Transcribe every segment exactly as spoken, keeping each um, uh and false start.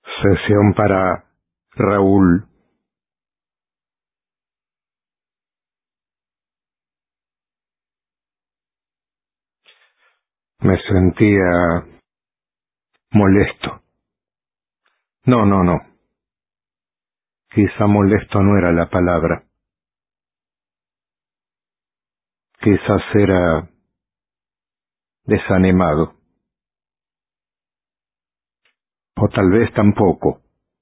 Sesión para Raúl. Me sentía molesto. No, no, no. Quizá molesto no era la palabra. Quizás era desanimado. O tal vez tampoco.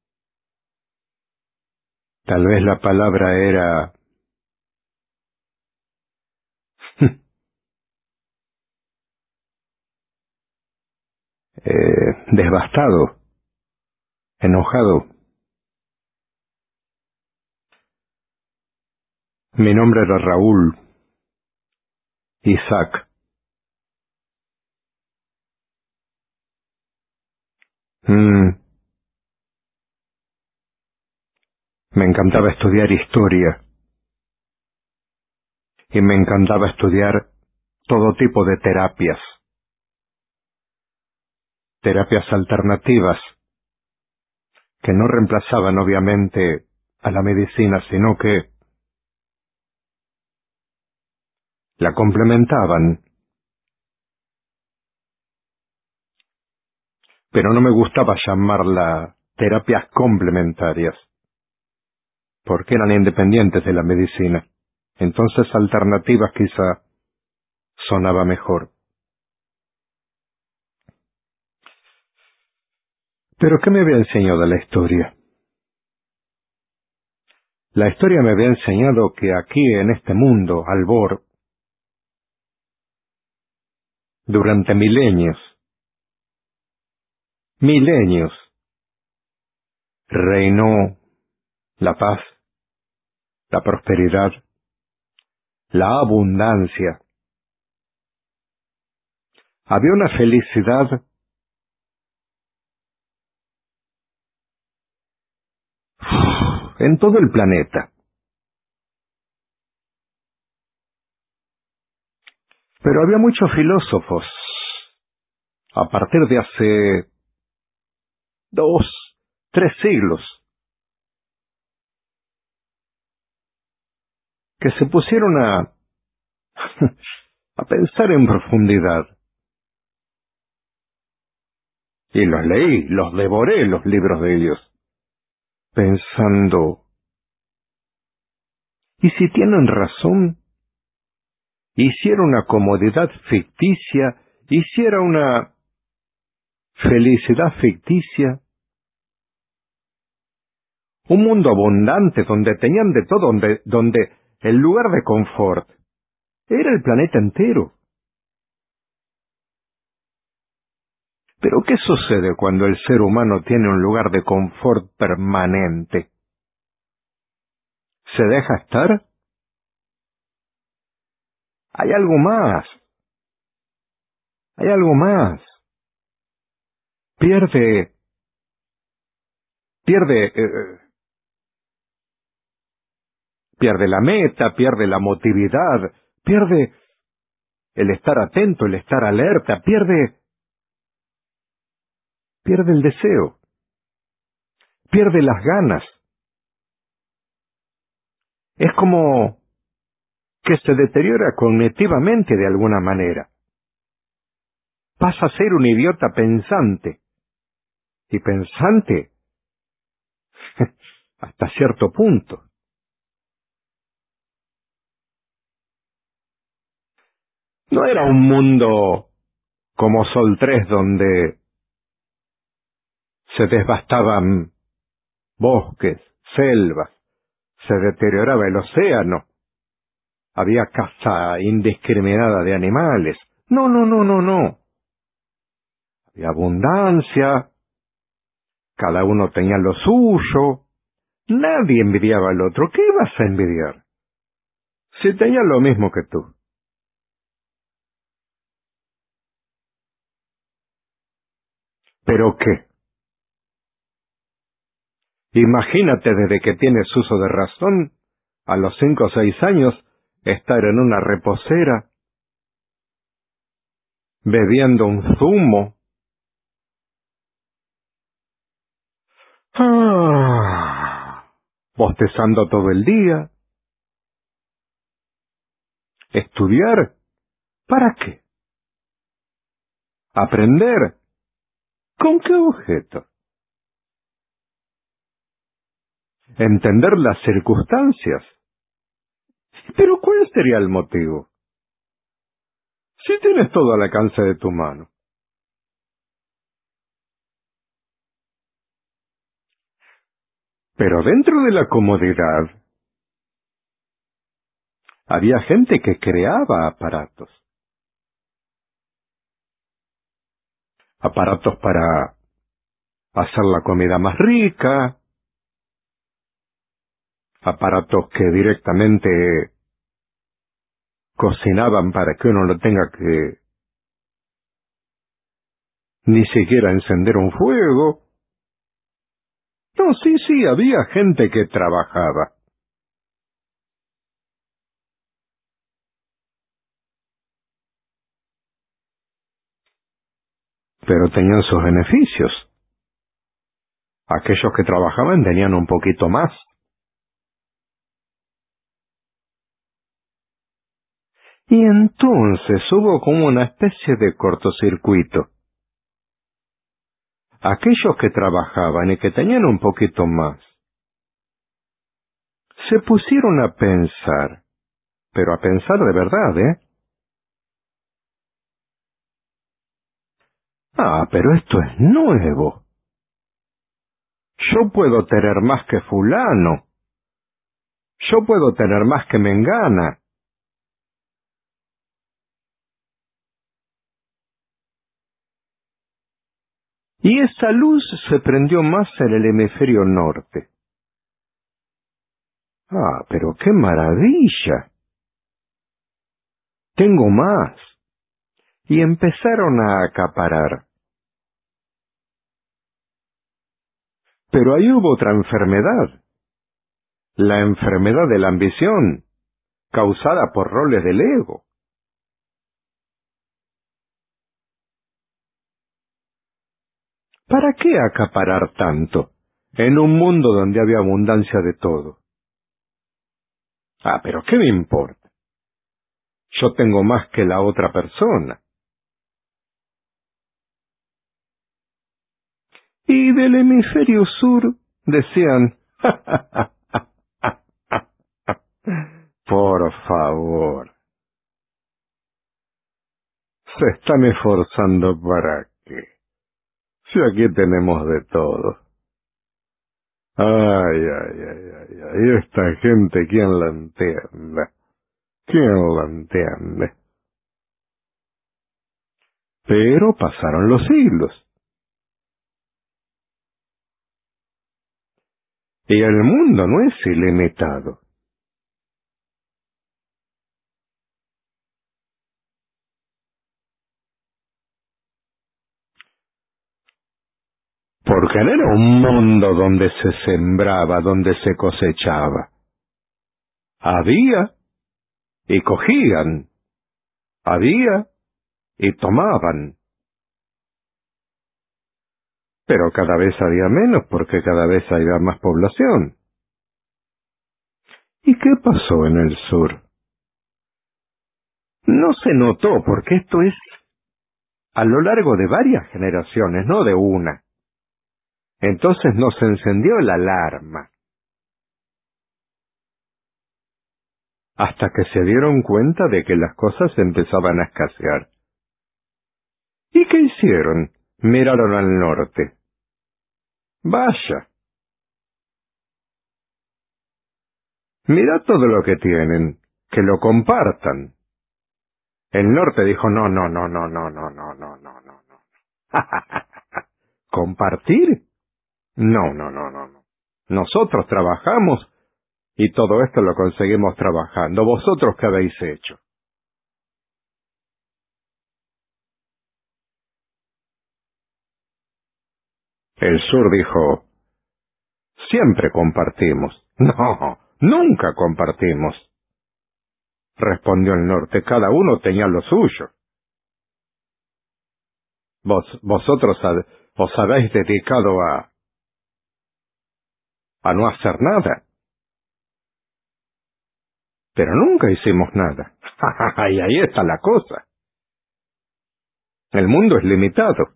Tal vez la palabra era... eh, devastado, enojado. Mi nombre era Raúl. Isaac. Mm. Me encantaba estudiar historia. Y me encantaba estudiar todo tipo de terapias. Terapias alternativas, que no reemplazaban obviamente a la medicina, sino que la complementaban. Pero no me gustaba llamarla terapias complementarias, porque eran independientes de la medicina. Entonces alternativas quizá sonaba mejor. ¿Pero qué me había enseñado la historia? La historia me había enseñado que aquí en este mundo, Albor, durante milenios, milenios, reinó la paz, la prosperidad, la abundancia. Había una felicidad en todo el planeta. Pero había muchos filósofos, a partir de hace dos, tres siglos, que se pusieron a, a pensar en profundidad. Y los leí, los devoré, los libros de ellos, pensando, ¿y si tienen razón? Hiciera una comodidad ficticia, hiciera una felicidad ficticia, un mundo abundante donde tenían de todo, donde, donde el lugar de confort era el planeta entero. Pero ¿qué sucede cuando el ser humano tiene un lugar de confort permanente? ¿Se deja estar? Hay algo más. Hay algo más. Pierde, pierde, eh, pierde la meta, pierde la motividad, pierde el estar atento, el estar alerta, pierde, pierde el deseo, pierde las ganas. Es como que se deteriora cognitivamente de alguna manera. Pasa a ser un idiota pensante. Y pensante hasta cierto punto. No era un mundo como Sol tres donde se devastaban bosques, selvas, se deterioraba el océano, había caza indiscriminada de animales. No, no, no, no, no. Había abundancia, cada uno tenía lo suyo, nadie envidiaba al otro. ¿Qué ibas a envidiar? Si tenía lo mismo que tú. ¿Pero qué? Imagínate desde que tienes uso de razón, a los cinco o seis años, estar en una reposera, bebiendo un zumo, Ah, bostezando todo el día. ¿Estudiar? ¿Para qué? ¿Aprender? ¿Con qué objeto? ¿Entender las circunstancias? ¿Pero cuál sería el motivo? Si tienes todo al alcance de tu mano. Pero dentro de la comodidad, había gente que creaba aparatos. Aparatos para hacer la comida más rica, aparatos que directamente cocinaban para que uno no tenga que ni siquiera encender un fuego. No, sí, sí, había gente que trabajaba. Pero tenían sus beneficios. Aquellos que trabajaban tenían un poquito más. Y entonces hubo como una especie de cortocircuito. Aquellos que trabajaban y que tenían un poquito más, se pusieron a pensar, pero a pensar de verdad, ¿eh? Ah, pero esto es nuevo. Yo puedo tener más que fulano. Yo puedo tener más que mengana. Y esa luz se prendió más en el hemisferio norte. Ah, pero qué maravilla. Tengo más. Y empezaron a acaparar. Pero ahí hubo otra enfermedad. La enfermedad de la ambición, causada por roles del ego. ¿Para qué acaparar tanto en un mundo donde había abundancia de todo? Ah, pero ¿qué me importa? Yo tengo más que la otra persona. Y del hemisferio sur decían, por favor, se están esforzando para qué. Si aquí tenemos de todo. Ay, ay, ay, ay, ay, esta gente, ¿quién la entiende? ¿Quién la entiende? Pero pasaron los siglos. Y el mundo no es ilimitado. Porque no era un mundo donde se sembraba, donde se cosechaba. Había y cogían. Había y tomaban. Pero cada vez había menos porque cada vez había más población. ¿Y qué pasó en el sur? No se notó porque esto es a lo largo de varias generaciones, no de una. Entonces no se encendió la alarma. Hasta que se dieron cuenta de que las cosas empezaban a escasear. ¿Y qué hicieron? Miraron al norte. Vaya. Mira todo lo que tienen. Que lo compartan. El norte dijo, no, no, no, no, no, no, no, no, no, no, no. ¿Compartir? No, no, no, no, no. Nosotros trabajamos y todo esto lo conseguimos trabajando. ¿Vosotros qué habéis hecho? El sur dijo, siempre compartimos. No, nunca compartimos. Respondió el norte, cada uno tenía lo suyo. Vos, vosotros ad- os habéis dedicado a a no hacer nada. Pero nunca hicimos nada. Y ahí está la cosa. El mundo es limitado.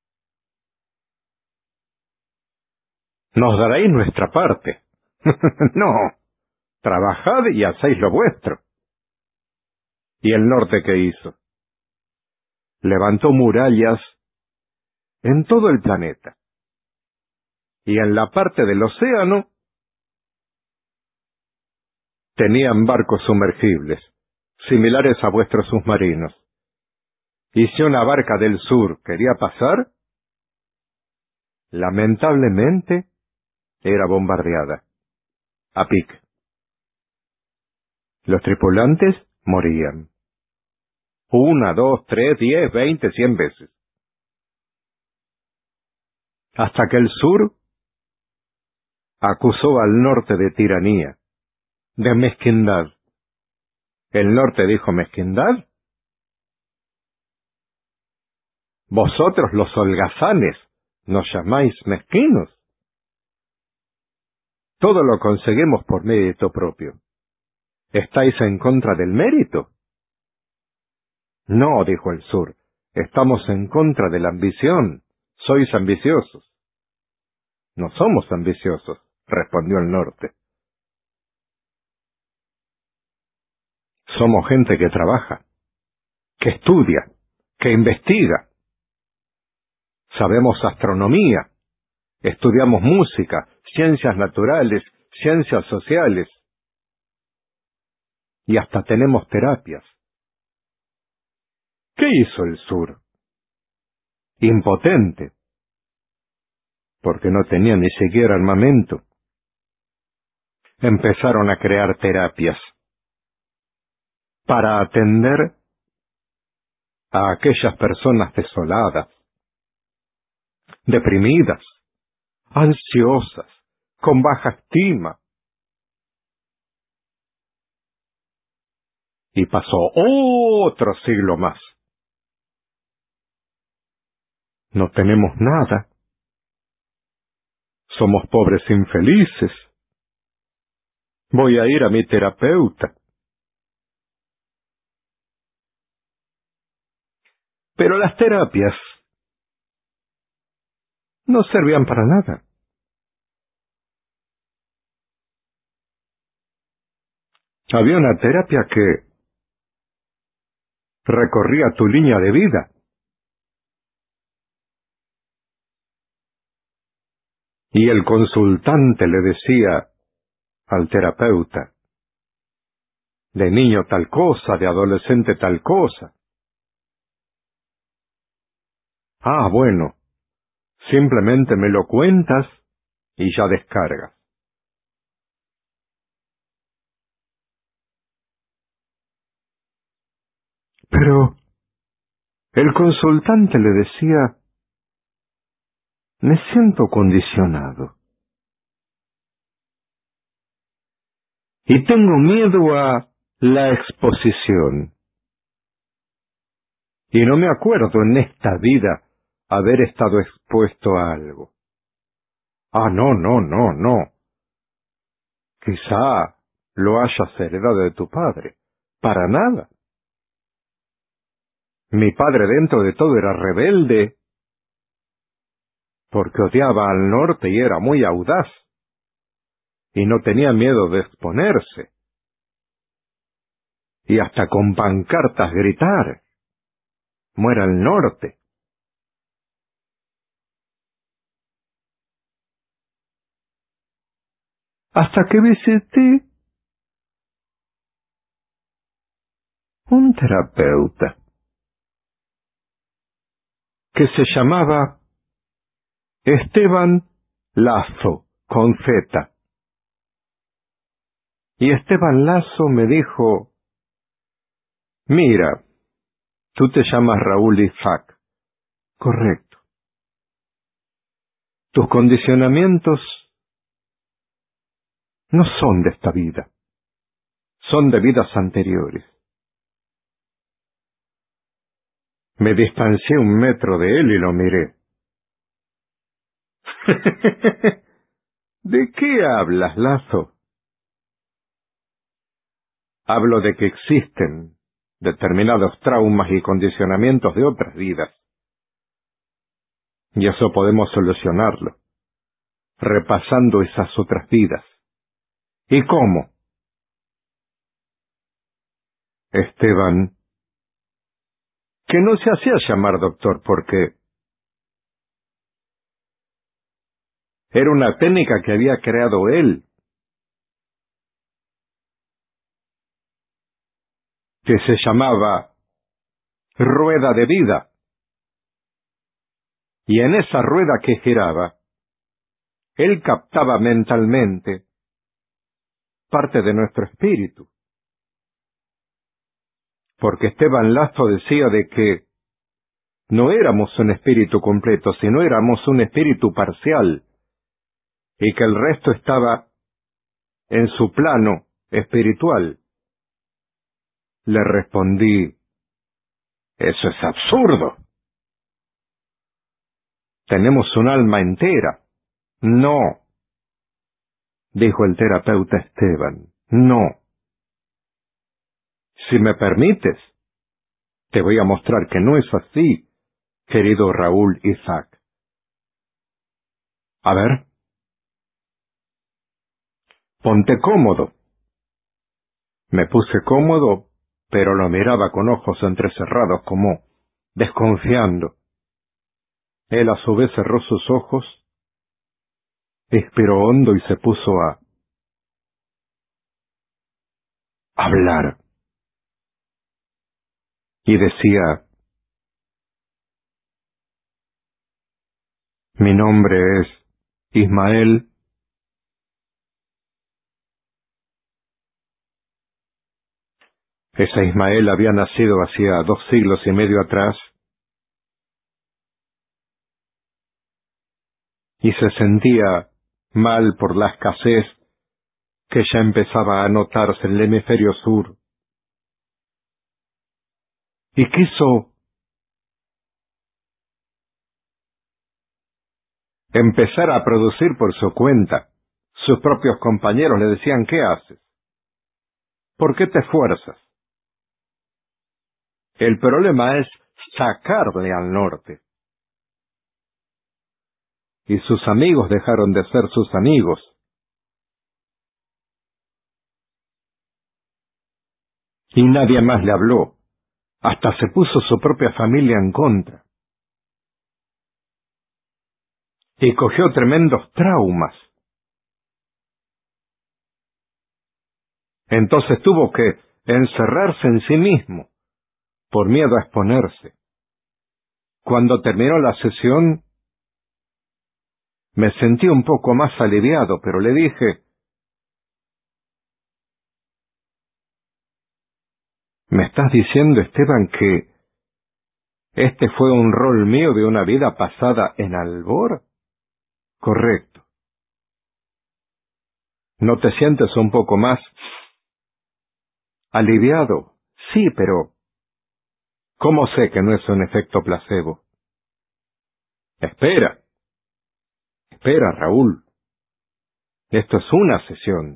Nos daréis nuestra parte. No, trabajad y hacéis lo vuestro. ¿Y el norte qué hizo? Levantó murallas en todo el planeta. Y en la parte del océano tenían barcos sumergibles, similares a vuestros submarinos. Y si una barca del sur quería pasar, lamentablemente era bombardeada, a pique. Los tripulantes morían. Una, dos, tres, diez, veinte, cien veces. Hasta que el sur acusó al norte de tiranía, de mezquindad. El norte dijo: ¿mezquindad? Vosotros los holgazanes nos llamáis mezquinos. Todo lo conseguimos por mérito propio. ¿Estáis en contra del mérito? No, dijo el sur, estamos en contra de la ambición. Sois ambiciosos. No somos ambiciosos, respondió el norte. Somos gente que trabaja, que estudia, que investiga. Sabemos astronomía, estudiamos música, ciencias naturales, ciencias sociales. Y hasta tenemos terapias. ¿Qué hizo el sur? Impotente, porque no tenía ni siquiera armamento. Empezaron a crear terapias para atender a aquellas personas desoladas, deprimidas, ansiosas, con baja estima. Y pasó otro siglo más. No tenemos nada. Somos pobres infelices. Voy a ir a mi terapeuta. Pero las terapias no servían para nada. Había una terapia que recorría tu línea de vida. Y el consultante le decía al terapeuta: de niño tal cosa, de adolescente tal cosa. Ah, bueno, simplemente me lo cuentas y ya descargas. Pero el consultante le decía: me siento condicionado. Y tengo miedo a la exposición. Y no me acuerdo en esta vida haber estado expuesto a algo. Ah, no, no, no, no. Quizá lo hayas heredado de tu padre. Para nada. Mi padre dentro de todo era rebelde, porque odiaba al norte y era muy audaz, y no tenía miedo de exponerse, y hasta con pancartas gritar: ¡muera el norte! Hasta que visité un terapeuta que se llamaba Esteban Lazo, con Z. Y Esteban Lazo me dijo: mira, tú te llamas Raúl Isaac. Correcto. Tus condicionamientos no son de esta vida, son de vidas anteriores. Me distancié un metro de él y lo miré. ¿De qué hablas, Lazo? Hablo de que existen determinados traumas y condicionamientos de otras vidas. Y eso podemos solucionarlo, repasando esas otras vidas. ¿Y cómo? Esteban, que no se hacía llamar doctor porque era una técnica que había creado él, que se llamaba rueda de vida. Y en esa rueda que giraba, él captaba mentalmente parte de nuestro espíritu. Porque Esteban Lazo decía de que no éramos un espíritu completo, sino éramos un espíritu parcial, y que el resto estaba en su plano espiritual. Le respondí, eso es absurdo. Tenemos un alma entera. No, dijo el terapeuta Esteban, no. Si me permites, te voy a mostrar que no es así, querido Raúl Isaac. A ver. Ponte cómodo. Me puse cómodo, pero lo miraba con ojos entrecerrados como desconfiando. Él a su vez cerró sus ojos, expiró hondo y se puso a hablar. Y decía, mi nombre es Ismael. Ese Ismael había nacido hacía dos siglos y medio atrás y se sentía mal por la escasez que ya empezaba a notarse en el hemisferio sur. Y quiso empezar a producir por su cuenta. Sus propios compañeros le decían, ¿qué haces? ¿Por qué te esfuerzas? El problema es sacarle al norte. Y sus amigos dejaron de ser sus amigos. Y nadie más le habló. Hasta se puso su propia familia en contra. Y cogió tremendos traumas. Entonces tuvo que encerrarse en sí mismo, por miedo a exponerse. Cuando terminó la sesión, me sentí un poco más aliviado, pero le dije, ¿me estás diciendo, Esteban, que este fue un rol mío de una vida pasada en Albor? Correcto. ¿No te sientes un poco más aliviado? Sí, pero ¿cómo sé que no es un efecto placebo? Espera, espera, Raúl. Esto es una sesión.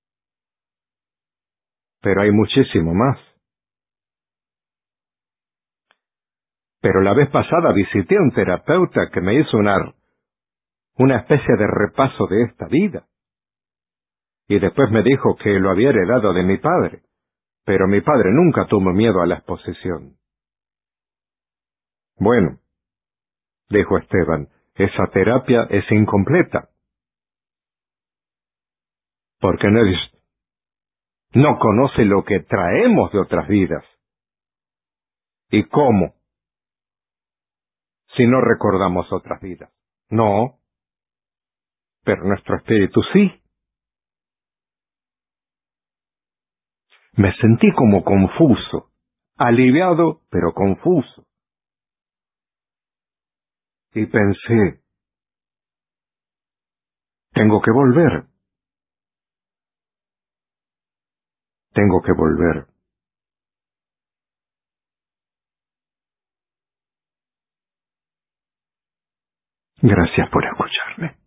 Pero hay muchísimo más. Pero la vez pasada visité a un terapeuta que me hizo una, una especie de repaso de esta vida. Y después me dijo que lo había heredado de mi padre. Pero mi padre nunca tuvo miedo a la exposición. Bueno, dijo Esteban, esa terapia es incompleta. Porque no, es, no conoce lo que traemos de otras vidas. ¿Y cómo? Si no recordamos otras vidas. No, pero nuestro espíritu sí. Me sentí como confuso, aliviado, pero confuso. Y pensé, tengo que volver. Tengo que volver. Gracias por escucharme.